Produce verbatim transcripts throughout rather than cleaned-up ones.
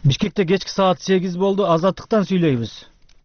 Бишкекте кечки саат сегиз болду. Азаттыктан сүйлөйбүз.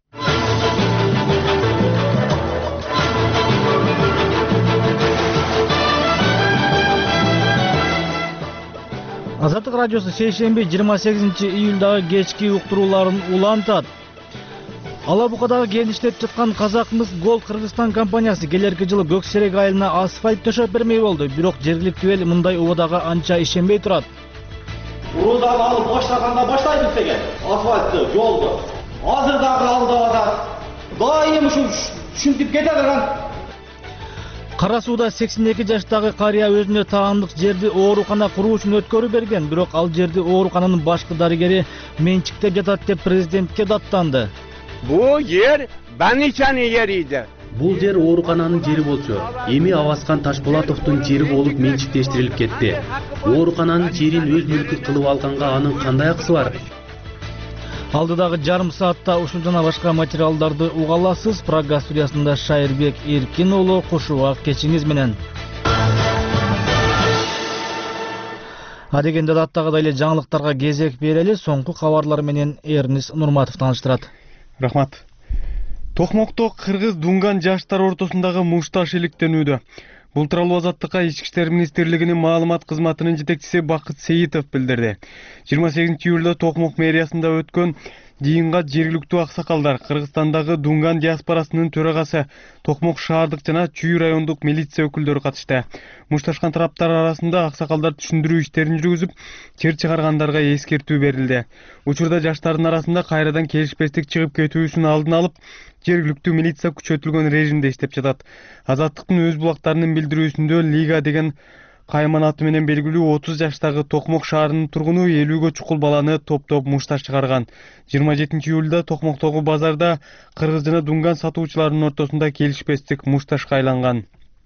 Азаттык радиосу шейшемби жыйырма сегизинчи июлдагы кечки уктурууларын улантат. Алабукадагы кен иштеп жаткан Казакмыс Голд Кыргызстан компаниясы келерки жылы көк серек айылына асфальт төшөп бермей болду. Бирок жергиликтүү эл мындай убадага анча ишенбей турат. Урудан алып баштаганда баштайбыз деген асфальтты, жолду. Азыр дагы алдап атат. Дайым ушул ушинтип кете турган. Кара сууда сексен эки жаштагы карыя өзүнө таандык жерди оорукана куруу үчүн өткөрүп берген, бирок ал жерди оорукананын башкы дарыгери менчиктеп жатат деп президентке даттанды. Бул жер Баничанын жери иди. Бул жер оорукананын жери болчу. Эми Аваскан Ташполатовдун жери болуп менчиктештирилип кетти. Оорукананын жерин өз мүлкү кылып алганга анын кандай акысы бар? Алдыдагы жарым саатта ушул жана башка материалдарды уга аласыз. Прага студиясында Шайырбек Эркин уулу кушууга кечиңиз менен. Адегенде даттагыдай эле жаңылыктарга кезек берели. Соңку кабарлар менен Эрнис Нурматов тааныштырат. Рахмат. Токмокто кыргыз дунган жаштар ортосундагы мушташ иликтенүүдө. Бул тууралуу Азаттыкка Ички иштер министрлигинин маалымат кызматынын жетекчиси Бакыт Сейитов билдирди. жыйырма сегизинчи июлда Токмок мэриясында өткөн жыйынга жергиликтүү аксакалдар, Кыргызстандагы дунган диаспорасынын төрагасы, Токмок шаардык жана Чүй райондук милиция өкүлдөрү катышты. Мушташкан тараптар арасында аксакалдар түшүндүрүү иштерин жүргүзүп, чер чыгаргандарга эскертүү берилди. Учурда жаштардын арасында кайрадан келишпестик чыгып кетүүсүн алдын алып, жергиликтүү милиция күчөтүлгөн режимде иштеп жатат. Азаттыктын өз булактарынын билдирүүсүндө Лига деген кайман аты менен белгилүү отуз жаштагы Токмок шаарынын тургуну элүүгө чукул баланы топтоп мушташ чыгарган. жыйырма жетинчи июлда Токмоктогу базарда кыргыз жана дунган сатуучулардын ортосунда келишпестик мушташка айланган.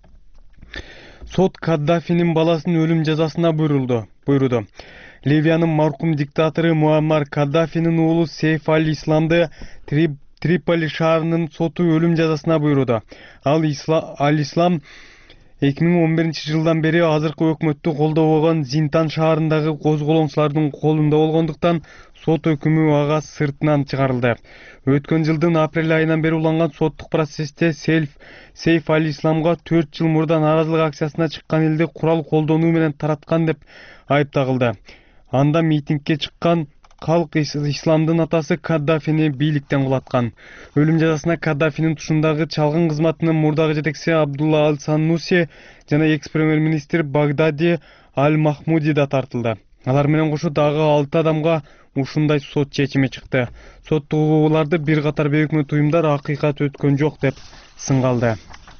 Сот Каддафинин баласын өлүм жазасына буйрулду. буйруду. Ливиянын маркум диктатору Муаммар Каддафинин уулу Сейф аль-Исламды Трип Триполи шаарынын соту өлүм жазасына буйруду. Ал Аль-Ислам эки миң он биринчи жылдан бери азыркы өкмөттү колдоо болгон Зинтан шаарындагы козголоңчулардын колунда болгондуктан сот өкүмү ага сыртынан чыгарылды. Өткөн жылдын апрель айынан бери уланган соттук процессте Сейф аль-Исламга төрт жыл мурда нааразылык акциясына чыккан элди курал колдонуу менен тараткан деп айыпталды. Анда митингге чыккан Халк Исламдын атасы Каддафини бийликтен кулаткан. Өлүм жазасына Каддафинин тушундагы чалгын кызматынын мурдагы жетекчиси Абдулла Аль-Саннуси жана экс-премьер-министр Багдади Аль-Махмуди да тартылды. Алар менен кошо дагы алты адамга ушундай сот чечими чыкты. Соттугууларды бир катар бейөкмөт уюмдар акыйкат өткөн жок деп сынгалды.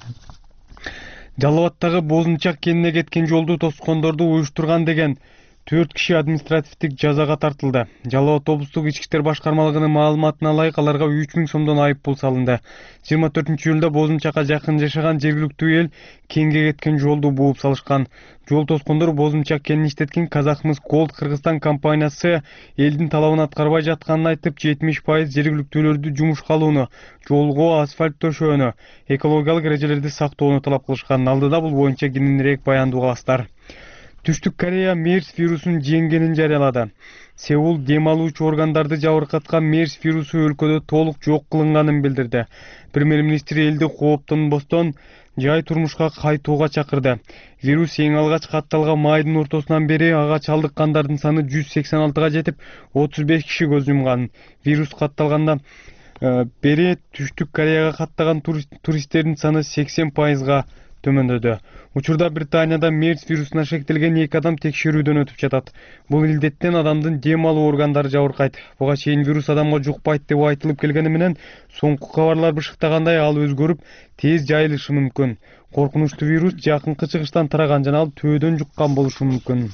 Жалал Абадтагы Бозунчак кенине кеткен жолду тоскондорду уюштурган деген төрт киши административдик жазага тартылды. Жалал Абад облустук ички иштер башкармалыгынын маалыматына ылайык аларга үч миң сомдон айып пул салынды. жыйырма төртүнчү июлда Бозунчакка жакын жашаган жергиликтүү эл кенге кеткен жолду бууп салышкан. Жол тоскондор Бозунчак кенин иштеткен Казакмыс Голд Кыргызстан компаниясы элдин талабын аткарбай жатканын айтып, жетимиш пайыз жергиликтүүлөрдү жумушка алууну, жолго асфальт төшөөнү, экологиялык эрежелерди сактоону талап кылышкан. Алдыда бул боюнча кененирээк баяндуу кыласыздар. Түштүк Корея мерс вирусун жеңгенин жарыялады. Сеул дем алуучу органдарды жабыркаткан мерс вирусу өлкөдө толук жок кылынганын билдирди. Премьер-министр элди кооптонбостон жай турмушка кайтууга чакырды. Вирус эң алгач катталган майдын ортосунан бери ага чалдыккандардын саны жүз сексен алтыга жетип, отуз беш киши көз жумган. Вирус катталгандан бери Түштүк Кореяга каттаган туристтердин саны сексен пайызга төмөндөдү. Учурда Британияда мерс вирусуна шектелген эки адам текшерүүдөн өтүп жатат. Бул илдеттен адамдын дем алуу органдары жабыркайт. Буга чейин вирус адамга жукпайт деп айтылып келгени менен соңку кабарлар бышыктагандай ал өзгөрүп, тез жайылышы мүмкүн. Коркунучтуу вирус жакынкы чыгыштан тараган жана ал төөдөн жуккан болушу мүмкүн.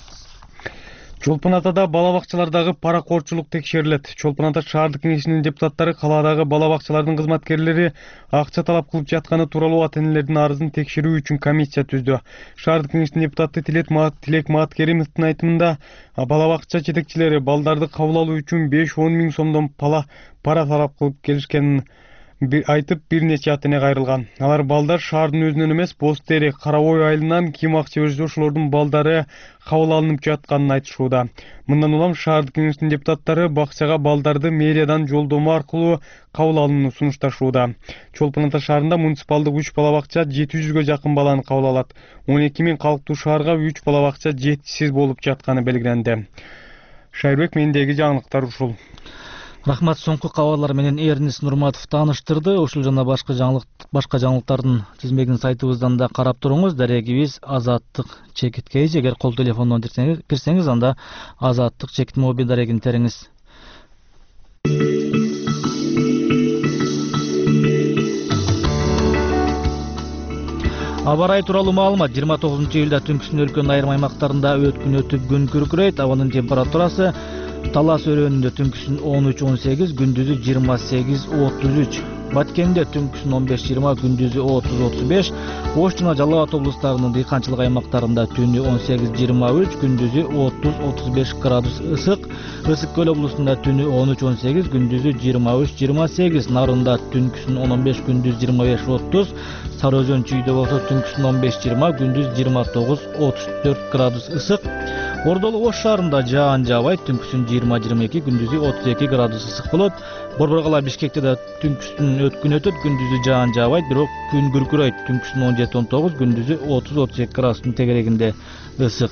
Чолпон Атада бала бакчалардагы паракорчулук текшерилет. Чолпон Ата шаардык кеңешинин депутаттары калаадагы бала бакчалардын кызматкерлери акча талап кылып жатканы тууралуу ата-энелердин арызын текшерүү үчүн комиссия түздү. Шаардык кеңештин депутаты Тилек Мааткеримовдун айтымында, бала бакча жетекчилери балдарды кабыл алуу үчүн беш он миң сомдон пара талап кылып келишкенин айтып бир нече атене кайрылган. Алар балдар шаардын өзүнөн эмес, Боз Тери, Карабой айылынан ким акча берсе ошолордун балдары кабыл алынып жатканын айтышууда. Мындан улам шаардык кеңештин депутаттары бакчага балдарды мэриядан жолдомо аркылуу кабыл алууну сунушташууда. Чолпон Ата шаарында муниципалдык үч бала бакча жети жүзгө жакын баланы кабыл алат. он эки миң калктуу шаарга үч бала бакча жетишсиз болуп жатканы белгиленди. Шайырбек, мендеги жаңылыктар ушул. Рахмат, соңку кабарлар менен Эрнис Нурматов тааныштырды. Ушул жана башка жаңылык башка жаңылыктардын тизмегин сайтыбыздан да карап туруңуз. Дарегибиз Азаттык Чекит Кейж. Эгер кол телефондон кирсеңиз, анда Азаттык Чекит мобил дарегин териңиз. Аба ырайы тууралуу маалымат. жыйырма тогузунчу июлда түнкүсүн өлкөнүн айрым аймактарында өткүн өтүп күн күркүрөйт. Абанын температурасы Талас өрөөнүндө түнкүсүн он үч он сегиз, күндүзү жыйырма сегиз отуз үч. Баткенде түнкүсүн он беш жыйырма, күндүзү отуз отуз беш. Ош жана Жалал Абад облустарынын дыйканчылык аймактарында түнү он сегиз жыйырма үч, күндүзү отуз отуз беш градус ысык. Ысык көл облусунда түнү он үч он сегиз, күндүзү жыйырма үч жыйырма сегиз. Нарында түнкүсүн он беш, күндүз жыйырма беш отуз. Сары Өзөн чүйдө болсо түнкүсүн он беш жыйырма, күндүз жыйырма тогуз отуз төрт градус ысык. Ордолу Ош шаарында жаан жаабайт, түнкүсүн жыйырма жыйырма эки, күндүзү отуз эки градус ысык болот. Борборгала Бишкекте да түнкүсүн өткүн өтөт, күндүзү жаан жаабайт, бирок күн күркүрөйт. Түнкүсүн он жети он тогуз, күндүзү отуз отуз эки градустун тегерегинде ысык.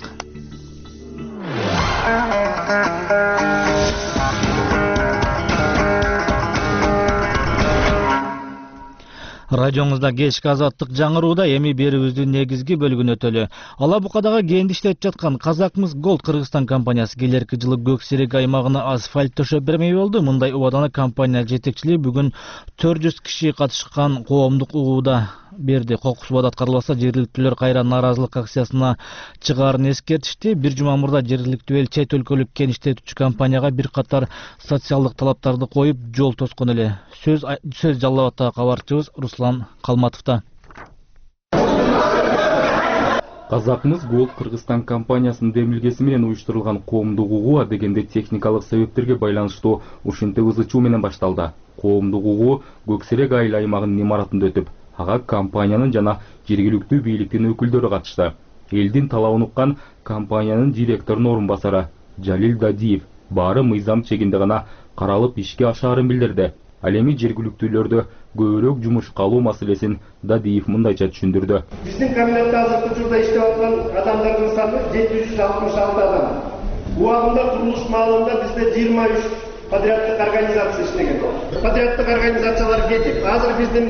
Радионузда кечки азаттык жаңырууда эми берүүбүздүн негизги бөлүгүн өтөлү. Ала Букадагы кенди иштетип жаткан Казакмыс Голд Кыргызстан компаниясы келерки жылы Көксерек аймагына асфальт төшөп бермей болду. Мындай убаданы компания жетекчилиги бүгүн төрт жүз киши катышкан коомдук угууда берди. Кокус убада аткарылбаса, жергиликтүүлөр кайра нааразылык акциясына чыгаарын эскертишти. Бир жума мурда жергиликтүү эл чет өлкөлүк кен иштетүүчү компанияга бир катар социалдык талаптарды коюп жол тоскон эле. Сөз сөз Жалал Абадтагы кабарчыбыз Руслан Калматовда. Казакмыс Голд Кыргызстан компаниясынын демилгеси менен уюштурулган коомдук угуу дегенде техникалык себептерге байланыштуу ушинтип ызычуу менен башталды. Коомдук угуу Көксерек айыл аймагынын имаратында өтүп, ага компаниянын жана жергиликтүү бийликтин өкүлдөрү катышты. Элдин талабын уккан компаниянын директорунун орун басары Жалил Дадиев баары мыйзам чегинде гана каралып ишке ашаарын билдирди. Ал эми жергиликтүүлөрдү көбүрөөк жумушка алуу маселесин Дадиев мындайча түшүндүрдү. Биздин комбинатта азыркы учурда иштеп аткан адамдардын саны жети жүз алтымыш алты адам. Убагында курулуш маалында бизде жыйырма үч подряддык организация иштеген. Подряддык организациялар кетип, азыр биздин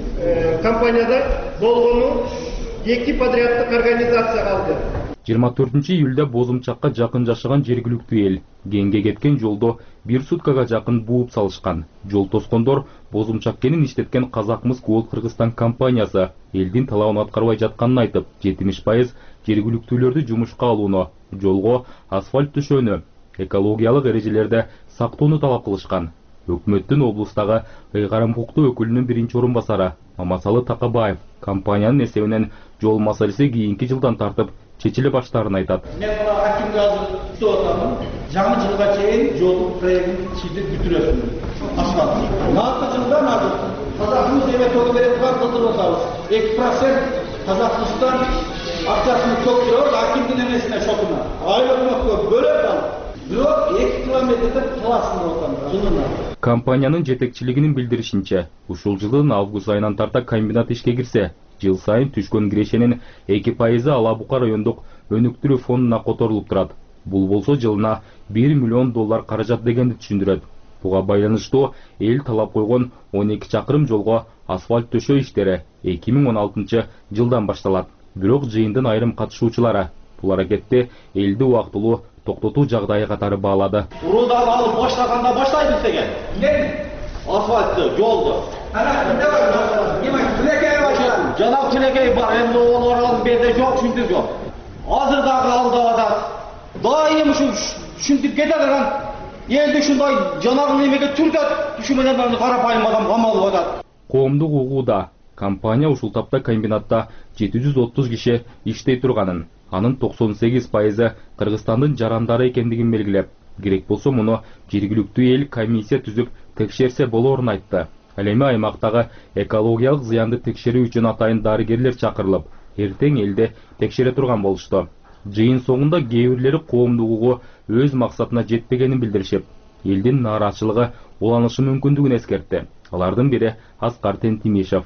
компанияда болгону эки подряддык организация калды. жыйырма төртүнчү июлда Бозумчакка жакын жашаган жергиликтүү эл кенге кеткен жолдо бир суткага жакын бууп салышкан. Жол тоскондор Бозумчак кенин иштеткен Казакмыс Голд Кыргызстан компаниясы элдин талабын аткарбай жатканын айтып, жетимиш пайыз жергиликтүүлөрдү жумушка алууну, жолго асфальт төшөөнү, экологиялык эрежелерди сактоону талап кылышкан. Өкмөттүн облустагы ыйгарым укуктуу өкүлүнүн биринчи орун басары Мамасалы Такабаев компаниянын эсебинен жол маселеси кийинки жылдан тартып чечиле баштаарын айтат. Мен мына акимге азыр күтүп атамын. Жаңы жылга чейин жолдун проектин чийдип бүтүрөсүн. Асфальт. Нааты жылдан азыр Казакмыс эметөөгө берет бар кылдырып атабыз. эки процент Казакмыстан акчасын көктөрөп, акимдин эмесине шотуна. Айыл өкмөткө бөлөп алып, бирок эки километрде таласын атам жылына. Компаниянын жетекчилигинин билдиришинче, ушул жылдын август айынан тарта комбинат ишке кирсе, жыл сайын түшкөн кирешенин эки пайызы Ала Бука райондук өнүктүрүү фондуна которулуп турат. Бул болсо жылына бир миллион доллар каражат дегенди түшүндүрөт. Буга байланыштуу эл талап койгон он эки чакырым жолго асфальт төшөө иштери эки миң он алтынчы жылдан башталат. Бирок жыйындын айрым катышуучулары бул аракетти элди убактылуу токтотуу жагдайы катары баалады. Уруудан алып баштаганда баштайбыз деген. Эмне? Асфальтты, жолду. Ана эмне бар? Неме тилекей бар? Жанагы тилекей бар, эмне олордун берде жок, ушинтип жок. Азыр дагы алдап атат. Дайым ушу ушинтип кетет анан элди ушундай жанагы немеге түртөт, ушу менен карапайым адам камалып атат. Коомдук угууда компания ушул тапта комбинатта жети жүз отуз киши иштей турганын, анын токсон сегиз пайызы Кыргызстандын жарандары экендигин белгилеп, керек болсо муну жергиликтүү эл комиссия түзүп текшерсе болоорун айтты. Ал эми аймактагы экологиялык зыянды текшерүү үчүн атайын дарыгерлер чакырылып, эртең элде текшере турган болушту. Жыйын соңунда кээ бирлери коомдугугу өз максатына жетпегенин билдиришип, элдин нааразычылыгы уланышы мүмкүндүгүн эскертти. Алардын бири Аскар Тентимишев.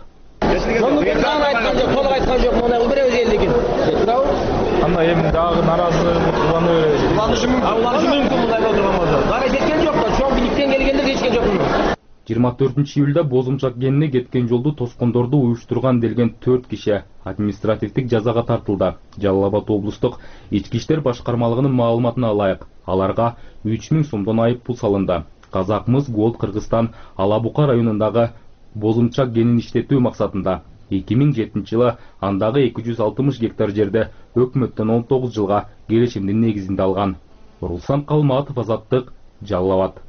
Анда эми дагы нааразылык улана берет. Уланышы мүмкүн мындай отурган болсо. Дагы жеткен жок да, чоң бийликтен келгендер жеткен жок. жыйырма төртүнчү июлда Бозумчак кенине кеткен жолду тоскондорду уюштурган делген төрт киши административдик жазага тартылды. Жалал Абад облустук ички иштер башкармалыгынын маалыматына ылайык, аларга үч миң сомдон айып пул салынды. Казакмыс Голд Кыргызстан Алабука районундагы Бозумчак кенин иштетүү максатында эки миң жетинчи жылы андагы эки жүз алтымыш гектар жерде өкмөттөн он тогуз жылга келишимдин негизинде алган. Руслан Калматов, Азаттык, Жалал Абад.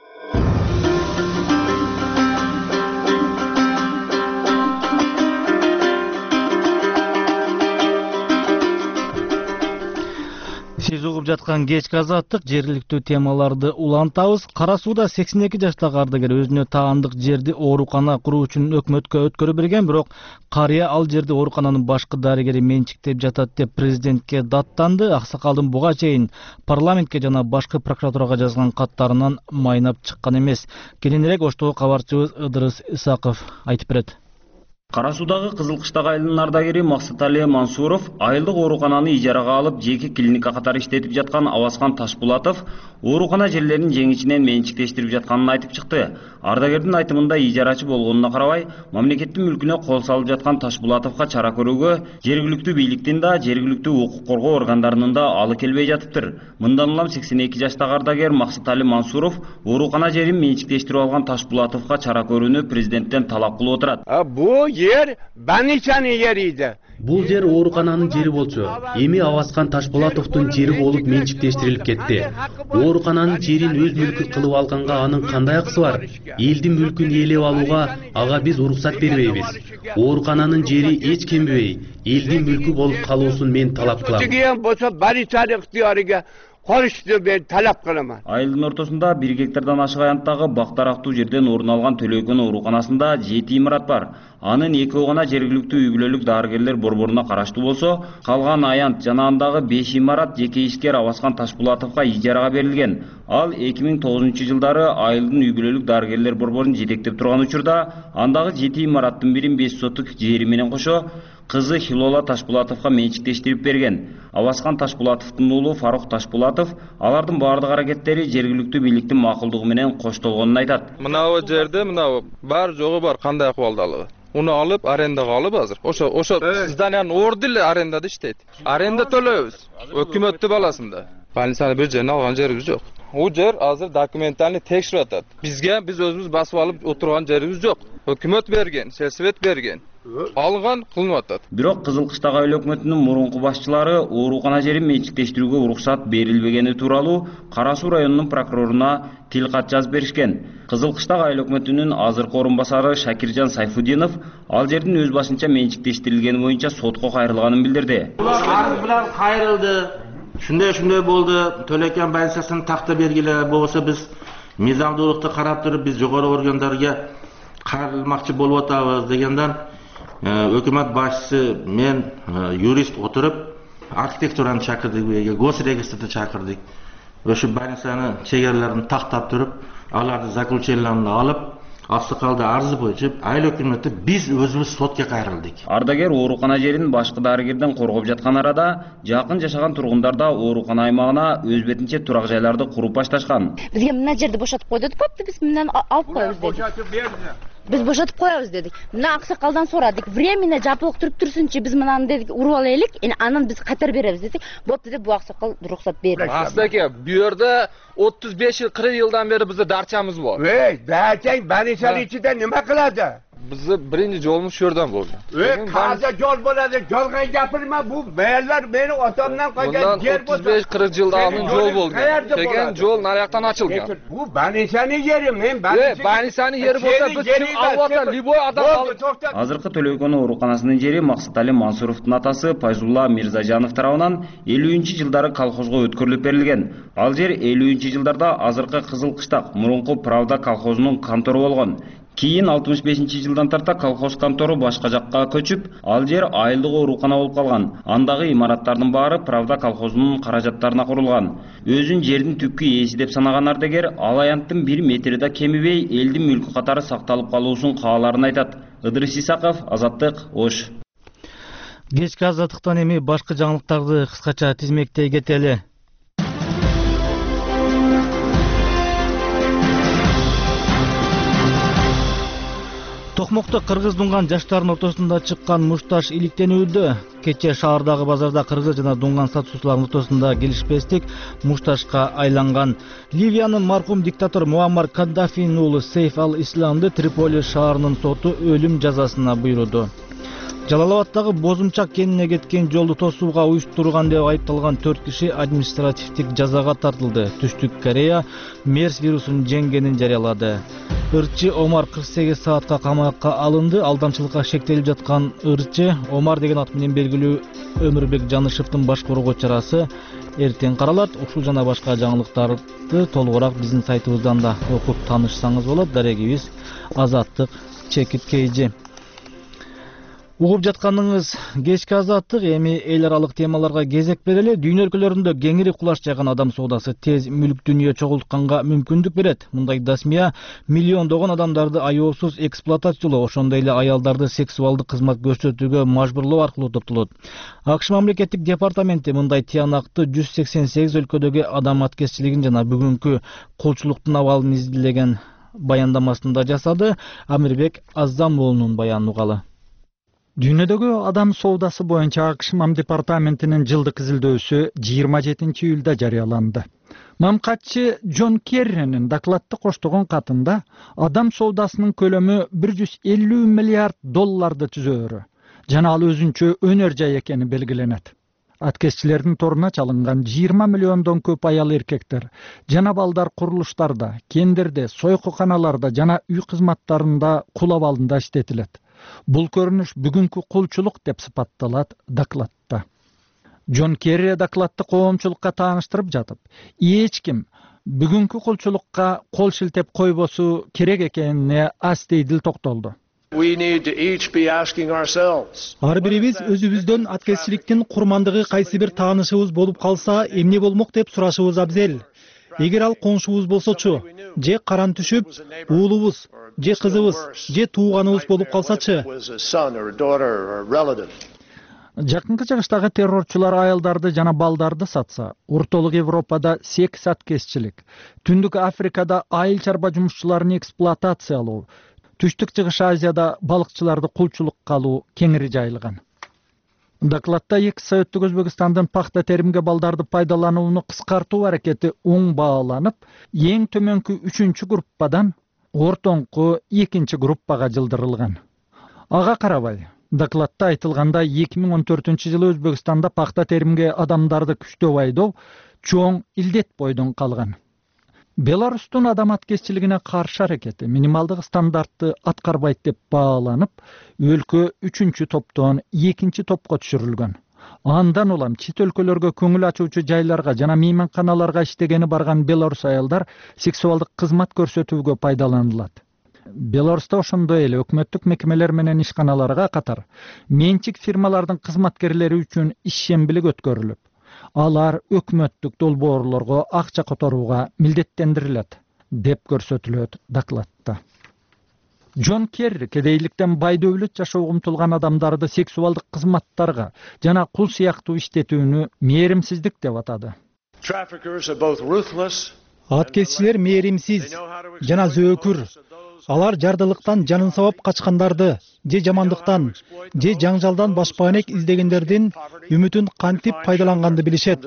Сиз угуп жаткан кечки Азаттык, жергиликтүү темаларды улантабыз. Кара сууда сексен эки жаштагы ардагер өзүнө таандык жерди оорукана куруу үчүн өкмөткө өткөрүп берген, бирок карыя ал жерди оорукананын башкы дарыгери менчиктеп жатат деп президентке даттанды. Аксакалдын буга чейин парламентке жана башкы прокуратурага жазган каттарынан майнап чыккан эмес. Кененирээк оштогу кабарчыбыз Ыдырыс Исаков айтып берет. Кара суудагы Кызылкыштак айылынын ардагери Максатали Мансуров айылдык оорукананы ижарага алып, жеке клиника катары иштетип жаткан Аваскан Ташпулатов оорукана жерлерин жеңичинен менчиктештирип жатканын айтып чыкты. Ардагердин айтымында ижарачы болгонуна карабай, мамлекеттин мүлкүнө кол салып жаткан Ташпулатовго чара көрүүгө жергиликтүү бийликтин да, жергиликтүү укук коргоо органдарынын да алы келбей жатыптыр. Мындан улам сексен эки жаштагы ардагер Максатали Мансуров оорукана жерин менчиктештирип алган Ташпулатовго чара көрүүнү президенттен талап кылып отурат. Bu yer Баничанын yeriydi. Бул жер оорукананын жери болчу. Эми Аваскан Ташпулатовдун жери болуп менчиктештирилип кетти. Оорукананын жерин өз мүлкү кылып алганга анын кандай акысы бар? Элдин мүлкүн ээлеп алууга ага биз уруксат бербейбиз. Оорукананын жери эч кембей, элдин мүлкү болуп калуусун мен талап кылам. Деген болсо Баничанын ыктыярыга Koruştu ben talep kılama. Айылдын ортосунда бир гектардан ашык аянттагы бак дарактуу жерден орун алган Төлөйкөн ооруканасында жети имарат бар. Анын экөө гана жергиликтүү үй бүлөлүк дарыгерлер борборуна караштуу болсо, калган аянт жана андагы беш имарат жеке ишкер Аваскан Ташпулатовго ижарага берилген. Ал эки миң тогузунчу жылдары айылдын үй бүлөлүк дарыгерлер борборун жетектеп турган учурда андагы жети имараттын бирин беш сотук жери менен кошо кызы Хилола Ташпулатовго менчиктештирип берген. Аваскан Ташпулатовдун уулу Фарук Ташпулатов алардын баардык аракеттери жергиликтүү бийликтин макулдугу менен коштолгонун айтат. Мынау жерде мынау бар жогу бар, кандай акыбалдалыгы. Уну алып арендага алып азыр. Ошо ошо зданиянын орду эле арендада иштейт. Аренда төлөйбүз. Өкмөттүн баласында. Больницаны бир жерин алган жерибиз жок. У жер азыр документалны текширип атат. Бизге биз өзүбүз басып алып отурган жерибиз жок. Өкмөт берген, сельсовет берген. Алган кылынып атат. Бирок Кызылкыштак айыл өкмөтүнүн мурунку башчылары оорукана жерин менчиктештирүүгө уруксат берилбегени тууралуу Кара Суу районунун прокуроруна тил кат жазып беришкен. Кызылкыштак айыл өкмөтүнүн азыркы орун басары Шакиржан Сайфудинов ал жердин өз башынча менчиктештирилгени боюнча сотко кайрылганын билдирди. Арыз менен кайрылды. Шундай шундай болду. Төлөйкөн больницасын такта бергиле, болбосо биз мыйзамдуулукту карап туруп биз жогору органдарга кайрылмакчы болуп атабыз дегенден өкмөт башчысы мен юрист отуруп архитектураны чакырдык, госрегистрди чакырдык. Ошо больницаны чегерлерин тактап туруп, аларды заключенияларын алып, Аксакалда арызы боюнча айыл өкмөтү биз өзүбүз сотко кайрылдык. Ардагер оорукана жерин башкы дарыгерден коргоп жаткан арада жакын жашаган тургундар да оорукана аймагына өз бетинче турак жайларды куруп башташкан. Бизге мына жерди бошотуп кой дедик, попты биз мындан алып коебуз дедик. Biz boşatıp koyarız dedik. Mına Aksakaldan soradık. Временно жапылык туруп турсунчу, biz мынаны dedik уруп алайлык. Эми анан биз кайтарып беребиz dedik. Боп деди, бу Аксакал уруксат берди. Астаке, бу жерде отуз беш жыл, кырк жылдан бери бизде дарчамыз бар. Ey, berçek Banişanın içinde nima qiladi? Bizi birinci yolumuz şu yerden bo'ldi. Ey, qayerda yo'l bo'ladi? Yo'lga gapirma, bu mayallar meni otamdan qolgan yer bo'lsa. otuz besh qirq yilda oldin yo'l bo'lgan. Kelgan yo'l naryoqdan ochilgan. Bu Banişanın yeri, men Banişanın. Banişanın yeri bo'lsa biz kim alvata, liboy adam alып. Азыркы Төлөйкөн ооруканасынын жери Максатали Мансуровдун атасы Пайзулла Мирзажанов тарабынан элүүнчү жылдары колхозго өткөрүлүп берилген. Ал жер элүүнчү жылдарда азыркы Кызылкыштак, мурунку Правда колхозунун контору болгон. Кийин алтымыш бешинчи жылдан тарта колхоз контору башка жакка көчүп, ал жер айылдык оорукана болуп калган. Андагы имараттардын баары Правда колхозунун каражаттарына курулган. Өзүн жердин түпкү ээси деп санаган ардагер ал аянттын бир метри да кемибей элдин мүлкү катары сакталып калуусун кааларын айтат. Ыдырыс Исаков, Азаттык, Ош. Кечки азаттыктан эми башка жаңылыктарды кыскача тизмектей кетели. Токмокто кыргыз дунган жаштардын ортосунда чыккан мушташ иликтенүүдө. Кече шаардагы базарда кыргыз жана дунган сатуучулардын ортосунда келишпестик мушташка айланган. Ливиянын маркум диктатор Муаммар Каддафинин уулу Сейф ал-Исламды Триполи шаарынын соту өлүм жазасына буйруду. Жалалабадтагы Бозумчак кенине кеткен жолду тосууга уюштурган деп айыпталган төрт киши административдик жазага тартылды. Түштүк Корея мерс вирусун жеңгенин жарыялады. Ырчы Омар кырк сегиз саатка камакка алынды. Алдамчылыкка шектелип жаткан Ырчы Омар деген ат менен белгилүү Өмүрбек Жанышевдин башкарууга чарасы эртең каралат. Ушул жана башка жаңылыктарды толугураак биздин сайтыбыздан да окуп таанышсаңыз болот. Дарегибиз Азаттык Чекит Кейжи. Угуп жатканыңыз кечки азаттык. Эми эл аралык темаларга кезек берели. Дүйнө өлкөлөрүндө кеңири кулаш жайган адам соодасы тез мүлк дүнүйө чогултканга мүмкүндүк берет. Мындай дасмия миллиондогон адамдарды аяосуз эксплуатациялоо, ошондой эле аялдарды сексуалдык кызмат көрсөтүүгө мажбурлоо аркылуу топтолот. АКШ мамлекеттик департаменти мындай тыянакты жүз сексен сегиз өлкөдөгү адам аткезчилигин жана бүгүнкү кулчулуктун абалын изилеген баяндамасында жасады. Амирбек Аззам уулунун баянын угалы. Дүйнөдөгү адам соодасы боюнча АКШ мам департаментинин жылдык изилдөөсү жыйырма жетинчи июлда жарыяланды. Мамкатчы Джон Керринин докладты коштогон катында адам соодасынын көлөмү бир жүз элүү миллиард долларды түзөөрү жана ал өзүнчө өнөр жай экени белгиленет. Аткезчилердин торуна чалынган жыйырма миллиондон көп аял эркектер жана балдар курулуштарда, кендерде, сойкуканаларда жана үй кызматтарында кул абалында иштетилет. Бул көрүнүш бүгүнкү кулчулук деп сыпатталат докладта. Джон Керри докладты коомчулукка тааныштырып жатып, эч ким бүгүнкү кулчулукка кол шилтеп койбосу керек экенине астейдил токтолду. Ар бирибиз өзүбүздөн аткезчиликтин курмандыгы кайсы бир таанышыбыз болуп калса эмне болмок деп сурашыбыз абзел. Эгер ал коңшубуз болсочу, же каран түшүп, уулубуз, же кызыбыз, же тууганыбыз болуп калсачы. Жакынкы жагыштагы террорчулар аялдарды жана балдарды сатса, ортолук Европада секс аткезчилик, Түндүк Африкада айыл чарба жумушчуларын эксплуатациялоо, Түштүк Чыгыш Азияда балыкчыларды кулчулукка алуу кеңири жайылган. Докладта эки Советтик Өзбекстандын пахта теримге балдарды пайдаланууну кыскартуу аракети оң бааланып, эң төмөнкү үчүнчү группадан ортоңку экинчи группага жылдырылган. Ага карабай, докладта айтылгандай эки миң он төртүнчү жылы Өзбекстанда пахта теримге адамдарды күчтөп айдоо чоң илдет бойдон калган. Беларустун адам аткезчилигине каршы аракети минималдык стандартты аткарбайт деп бааланып, өлкө үчүнчү топтон экинчи топко түшүрүлгөн. Андан улам чет өлкөлөргө көңүл ачуучу жайларга жана мейманканаларга иштегени барган белорус аялдар сексуалдык кызмат көрсөтүүгө пайдаланылат. Беларуста ошондой эле өкмөттүк мекемелер менен ишканаларга катар менчик фирмалардын кызматкерлери үчүн ишембилик өткөрүлүп, алар өкмөттүк долбоорлорго акча которууга милдеттендирилет деп көрсөтүлөт докладта. Джон Керри кедейликтен бай дөөлөт жашоого умтулган адамдарды сексуалдык кызматтарга жана кул сыяктуу иштетүүнү мээримсиздик деп атады. Аткезчилер мээримсиз жана зөөкүр. Алар жардылыктан жанын сабап качкандарды, же жамандыктан, же жаңжалдан башпаанек издегендердин үмүтүн кантип пайдаланганды билишет.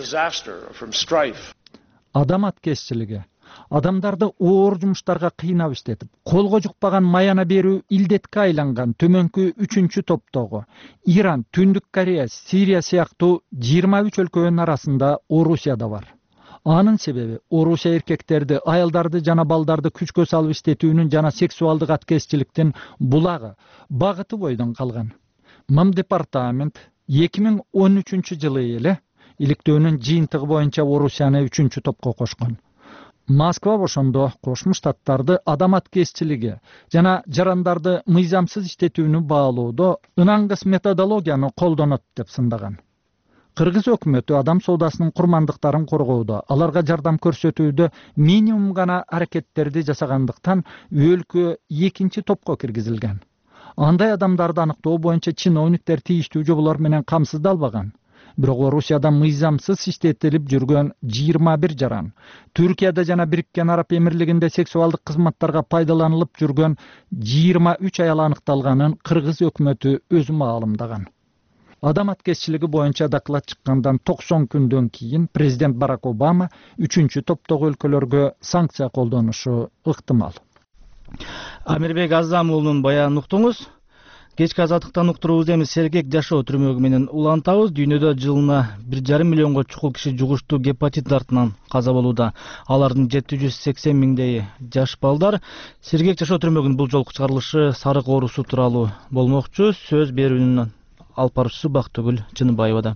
Адам аткезчилиги адамдарды оор жумуштарга кыйнап иштетип, колго жукпаган маяна берүү илдетке айланган төмөнкү үчүнчү топтогу Иран, Түндүк Корея, Сирия сыяктуу жыйырма үч өлкөнүн арасында Орусия да бар. Анын себеби Орусия эркектерди, аялдарды жана балдарды күчкө салып иштетүүнүн жана сексуалдык аткезчиликтин булагы, багыты бойдон калган. Мам департамент эки миң он үчүнчү жылы эле иликтөөнүн жыйынтыгы боюнча Орусияны үчүнчү топко кошкон. Москва ошондо Кошмо Штаттарды адам аткезчилиги жана жарандарды мыйзамсыз иштетүүнү баалоодо ынангыс методологияны колдонот деп сындаган. Кыргыз өкмөтү адам соодасынын курмандыктарын коргоодо, аларга жардам көрсөтүүдө минимум гана аракеттерди жасагандыктан өлкө экинчи топко киргизилген. Андай адамдарды аныктоо боюнча чиновниктер тийиштүү жоболор менен камсыздалбаган. Бирок Орусияда мыйзамсыз иштетилип жүргөн жыйырма бир жаран, Түркияда жана Бириккен Араб Эмирлигинде сексуалдык кызматтарга пайдаланылып жүргөн жыйырма үч аял аныкталганын Кыргыз өкмөтү өзү маалымдаган. Адам аткезчилиги боюнча доклад чыккандан токсон күндөн кийин президент Барак Обама үчүнчү топтогу өлкөлөргө санкция колдонушу ыктымал. Амирбек Азам уулунун баянын уктуңуз. Кечки азаттыктан уктуруубузда эми сергек жашоо түрмөгү менен улантабыз. Дүйнөдө жылына бир жарым миллионго чукул киши жугуштуу гепатит дартынан каза болууда. Алардын жети жүз сексен миңдейи жаш балдар. Сергек жашоо түрмөгүнүн бул жолку чыгарылышы сарык оорусу тууралуу болмокчу. Сөз берүүнүн алып баруучусу Бактыгүл Чыныбаевада.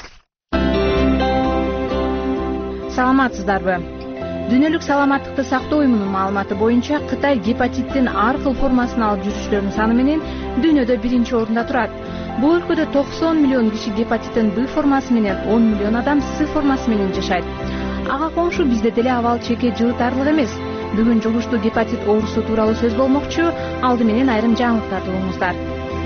Саламатсыздарбы? Дүйнөлүк саламаттыкты сактоо уюмунун маалыматы боюнча Кытай гепатиттин ар кыл формасын алып жүрүүчүлөрдүн саны менен дүйнөдө биринчи орунда турат. Бул өлкөдө токсон миллион киши гепатиттин Б формасы менен, он миллион адам С формасы менен жашайт. Ага коңшу бизде деле абал чеке жылытарлык эмес. Бүгүн жугуштуу гепатит оорусу тууралуу сөз болмокчу. Алды менен айрым жаңылыктарды угуңуздар.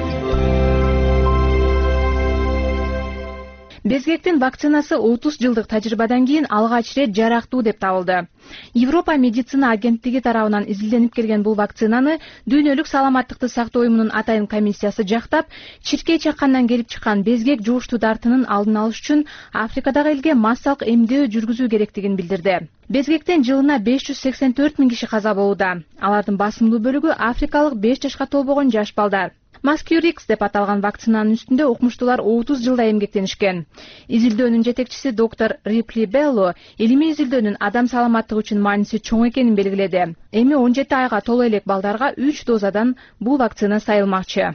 Безгектин вакцинасы отуз жылдык тажрыйбадан кийин алгач ирет жарактуу деп табылды. Европа медицина агенттиги тарабынан изилденип келген бул вакцинаны Дүйнөлүк саламаттыкты сактоо уюмунун атайын комиссиясы жактап, чиркей чаккандан келип чыккан безгек жугуштуу дартынын алдын алыш үчүн Африкадагы элге массалык эмдөө жүргүзүү керектигин билдирди. Безгектен жылына беш жүз сексен төрт миң киши каза болууда. Алардын басымдуу бөлүгү африкалык беш жашка толбогон жаш балдар. Маскюрикс деп аталган вакцинанын үстүндө окумуштуулар отуз жылда эмгектенишкен. Изилдөөнүн жетекчиси доктор Рипли Белло илимий изилдөөнүн адам саламаттыгы үчүн мааниси чоң экенин белгиледи. Эми он жети айга толо элек балдарга үч дозадан бул вакцина сайылмакчы.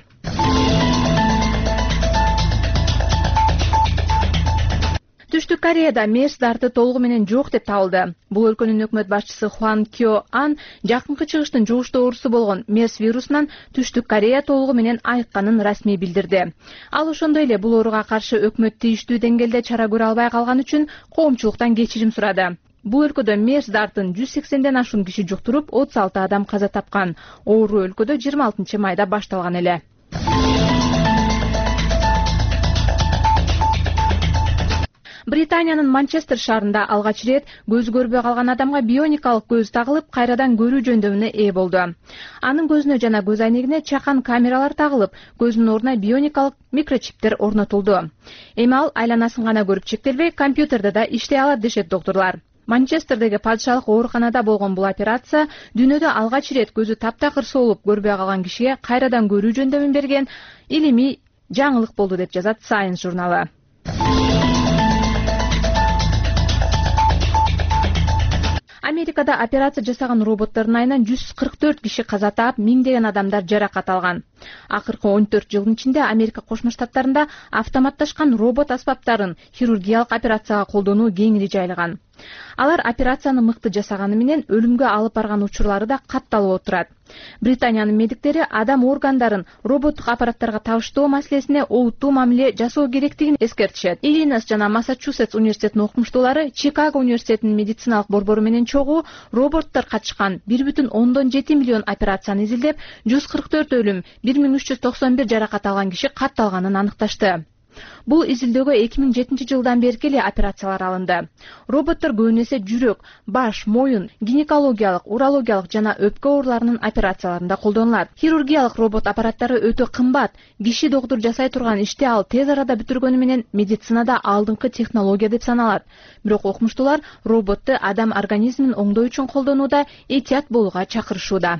Түштүк Кореяда мерс дарты толугу менен жок деп табылды. Бул өлкөнүн өкмөт башчысы Хван Кё Ан жакынкы чыгыштын жугуштуу оорусу болгон мерс вирусунан Түштүк Корея толугу менен айыкканын расмий билдирди. Ал ошондой эле бул ооруга каршы өкмөт тийиштүү деңгээлде чара көрө албай калган үчүн коомчулуктан кечирим сурады. Бул өлкөдө мерс дартын жүз сексенден ашуун киши жуктуруп, отуз алты адам каза тапкан. Оору өлкөдө жыйырма алтынчы майда башталган эле. Британиянын Манчестер шаарында алгач ирет көзү көрбөй калган адамга бионикалык көз тагылып, кайрадан көрүү жөндөмүнө ээ болду. Анын көзүнө жана көз айнегине чакан камералар тагылып, көзүнүн ордуна бионикалык микрочиптер орнотулду. Эми ал айланасын гана көрүп чектелбей, компьютерде да иштей алат дешет доктурлар. Манчестердеги падышалык ооруканада болгон бул операция дүйнөдө алгач ирет көзү таптакыр соолуп көрбөй калган кишиге кайрадан көрүү жөндөмүн берген илимий жаңылык болду деп жазат Science журналы. Америкада операция жасаган роботтордун айынан жүз кырк төрт киши каза таап, миңдеген адамдар жаракат алган. Акыркы он төрт жылдын ичинде Америка Кошмо Штаттарында автоматташкан робот аспаптарын хирургиялык операцияга колдонуу кеңири жайылган. Алар операцияны мыкты жасаганы менен өлүмгө алып барган учурлары да катталып отурат. Британиянын медиктери адам органдарын роботтук аппараттарга табыштоо маселесине олуттуу мамиле жасоо керектигин эскертишет. Иллинойс жана Массачусетс университетинин окумуштуулары Чикаго университетинин медициналык борбору менен чогуу роботтор катышкан бир бүтүн ондон жети миллион операцияны изилдеп, жүз кырк төрт өлүм, бир миң үч жүз токсон бир жаракат алган киши катталганын аныкташты. Бул изилдөөгө эки миң жетинчи жылдан бери эле операциялар алынды. Роботтор көбүнө эсе жүрөк, баш, моюн, гинекологиялык, урологиялык жана өпкө ооруларынын операцияларында колдонулат. Хирургиялык робот аппараттары өтө кымбат. Киши доктур жасай турган ишти ал тез арада бүтүргөнү менен медицинада алдыңкы технология деп саналат. Бирок окумуштуулар роботту адам организмин оңдоо үчүн колдонууда этият болууга чакырышууда.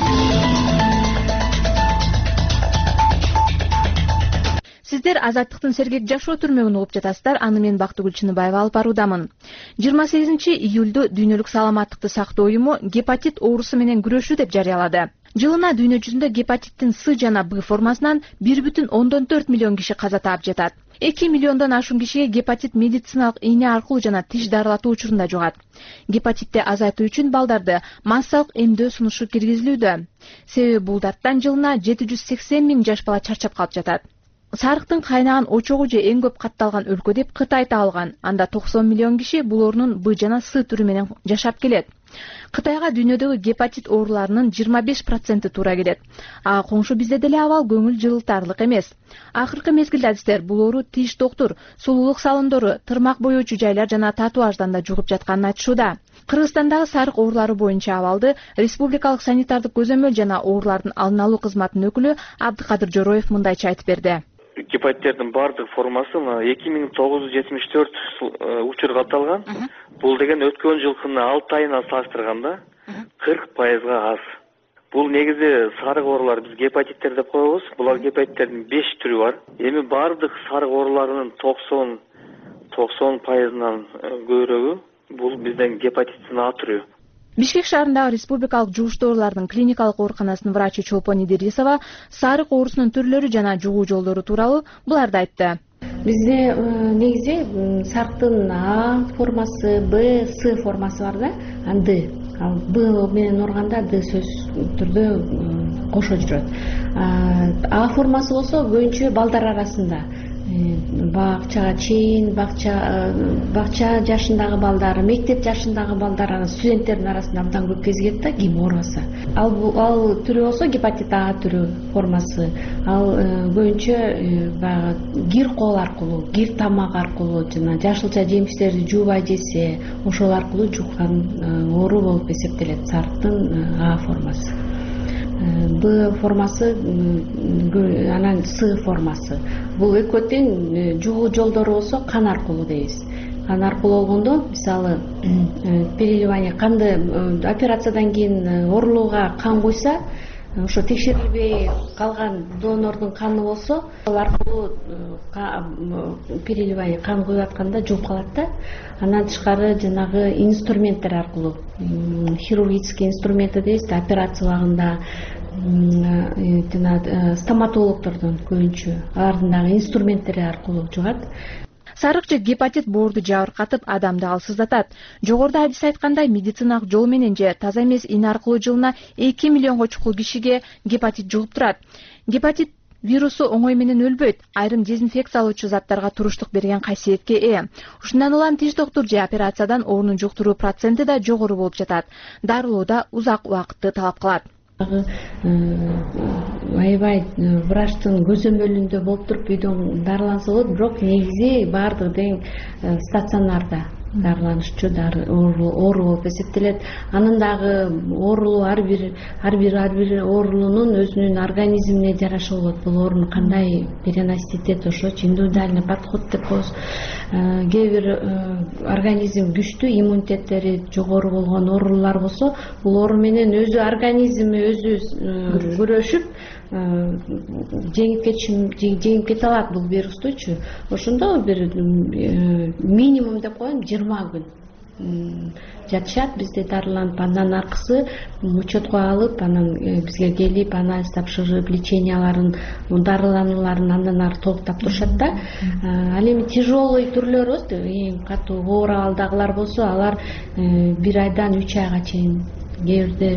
Сиздер Азаттыктын сергек жашоо түрмөгүн угуп жатасыздар. Аны мен Бактыгүл Чыныбаева алып баруудамын. жыйырма сегизинчи июлду Дүйнөлүк саламаттыкты сактоо уюму гепатит оорусу менен күрөшүү деп жарыялады. Жылына дүйнө жүзүндө гепатиттин С жана Б формасынан бир бүтүн ондон төрт миллион киши каза таап жатат. эки миллиондон ашуун кишиге гепатит медициналык ийне аркылуу жана тиш дарылатуу учурунда жугат. Гепатитти азайтуу үчүн балдарды массалык эмдөө сунушу киргизилүүдө. Себеби бул дарттан жылына жети жүз сексен миң жаш бала чарчап калып жатат. Сарыктын кайнаган очогу же эң көп катталган өлкө деп Кытай табылган. Анда токсон миллион киши бул орунун Б жана С түрү менен жашап келет. Кытайга дүйнөдөгү гепатит ооруларынын жыйырма беш проценти туура келет. А коңшу бизде деле абал көңүл жылытарлык эмес. Акыркы мезгилде адистер бул оору тиш доктур, сулуулук салондору, тырмак боёочу жайлар жана татуаждан да жугуп жатканын айтышууда. Кыргызстандагы сарык оорулары боюнча абалды Республикалык санитардык көзөмөл жана оорулардын алдын алуу кызматынын өкүлү Абдыкадыр Жороев мындайча айтып берди. Гепатиттердин бардык формасы эки миң тогуз жүз жетимиш төрт учур катталган. Бул деген өткөн жылкынын алты айына салыштырганда кырк пайызга аз. Бул негизи сарык оорулар биз гепатиттер деп коебуз. Булар гепатиттердин беш түрү бар. Эми бардык сарык ооруларынын токсон токсон пайызынан көбүрөгү бул бизден гепатиттин А түрү. Бишкек шаарындагы республикалык жугуштуу оорулардын клиникалык ооруканасынын врачы Чолпон Идирисова сарык оорусунун түрлөрү жана жугуу жолдору тууралуу буларды айтты. Бизде негизи сарыктын А формасы, Б, С формасы бар да, Д. Ал Б менен ооруганда Д сөз түрдө кошо жүрөт. А формасы болсо көбүнчө балдар арасында бакчага чейин, бакча бакча жашындагы балдар, мектеп жашындагы балдар, студенттердин арасында абдан көп кезигет да, ким оорубаса. Ал ал түрү болсо гепатит А түрү формасы. Ал көбүнчө баягы кир кол аркылуу, кир тамак аркылуу жана жашылча жемиштерди жуубай жесе, ошол аркылуу жуккан оору болуп эсептелет сарыктын А формасы. Б формасы, анан С формасы. Бул экөө тең жугуу жолдору болсо кан аркылуу дейбиз. Кан аркылуу болгондо, мисалы, переливание канды операциядан кийин оорулууга кан куйса, ошо текшерилбей калган донордун каны болсо, ал аркылуу переливание кан куюп атканда жугуп калат да. Андан тышкары жанагы инструменттер аркылуу, хирургический инструменты дейбиз да, операция убагында жана стоматологдордун көбүнчө алардын дагы инструменттери аркылуу жугат. Сарык же гепатит боорду жабыркатып, адамды алсыздатат. Жогоруда адис айткандай, медициналык жол менен же таза эмес ийне аркылуу жылына эки миллионго чукул кишиге гепатит жугуп турат. Гепатит вирусу оңой менен өлбөйт, айрым дезинфекциялоочу заттарга туруштук берген касиетке ээ. Ушундан улам тиш доктур же операциядан ооруну жуктуруу проценти да жогору болуп жатат. Дарылоодо узак убакытты талап кылат. Аябай врачтын көзөмөлүндө болуп туруп үйдөн дарыланса болот, бирок негизи баардыгы тең стационарда дарыланышчу оору болуп эсептелет. Анын дагы оорулуу ар бир ар бир ар бир оорулуунун өзүнүн организмине жараша болот. Бул ооруну кандай переносить этет, ошочу индивидуальный подход деп коебуз. Кээ бир организм күчтүү, иммунитеттери жогору болгон оорулар болсо, бул оору менен өзү организми өзү күрөшүп жеңип кетиши жеңип кете алат бул вирустучу. Ошондо бир минимум деп коем жыйырма күн жатышат бизде дарыланып, андан аркысы учетко алып, анан бизге келип анализ тапшырып, леченияларын, дарыланууларын андан ары толуктап турушат да. Ал эми тяжелый түрлөрү, эң катуу оор абалдагылар болсо, алар бир айдан үч айга чейин, кээ бирде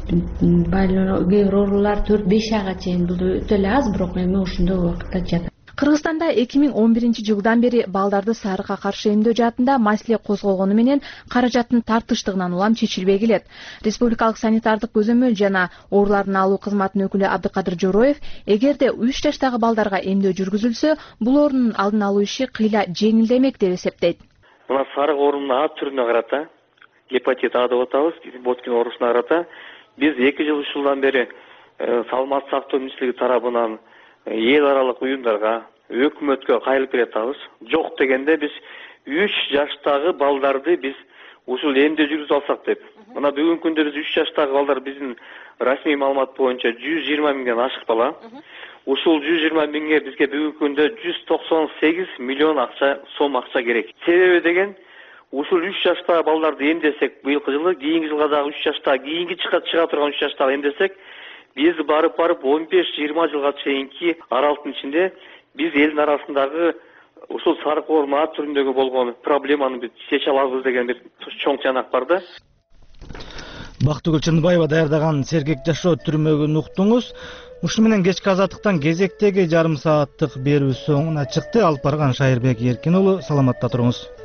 кээ бир оорулар төрт беш айга чейин, бул өтө эле аз, бирок эми ошондой убакытта жатат. Кыргызстанда эки миң он биринчи жылдан бери балдарды сарыкка каршы эмдөө жаатында маселе козголгону менен каражаттын тартыштыгынан улам чечилбей келет. Республикалык санитардык көзөмөл жана оорулардын алуу кызматынын өкүлү Абдыкадыр Жороев, эгерде үч жаштагы балдарга эмдөө жүргүзүлсө, бул оорунун алдын алуу иши кыйла жеңилдемек деп эсептейт. Мына сарык оорунун А түрүнө карата, гепатит А деп атабыз, Боткин оорусуна карата биз эки жыл үч жылдан бери саламаттык сактоо министрлиги тарабынан эл аралык уюмдарга, өкмөткө кайрылып келатабыз. Жок дегенде биз үч жаштагы балдарды биз ушул эмдөө жүргүзүп алсак деп. Мына бүгүнкү күндө биз үч жаштагы балдар биздин расмий маалымат боюнча жүз жыйырма миңден ашык бала. Ушул жүз жыйырма миңге бизге бүгүнкү күндө жүз токсон сегиз миллион акча сом акча керек. Себеби деген ушул үч жаштагы балдарды эмдесек, быйылкы жылы, кийинки жылга дагы үч жаштагы, кийинки чыга чыга турган үч жаштагы эмдесек, Биз барып барып он беш жыйырма жылга чейинки аралыктын ичинде биз элдин арасындагы ушул сарык оорунун ар түрүндөгү болгон проблеманы биз чече алабыз деген бир чоң чанак бар да. Бактыгүл Чындыбаева даярдаган Сергек жашоо түрмөгүн уктуңуз. Ушуну менен кечки азаттыктан кезектеги жарым сааттык берүү соңуна чыкты. Алып барган Шайырбек Эркин уулу, саламатта туруңуз.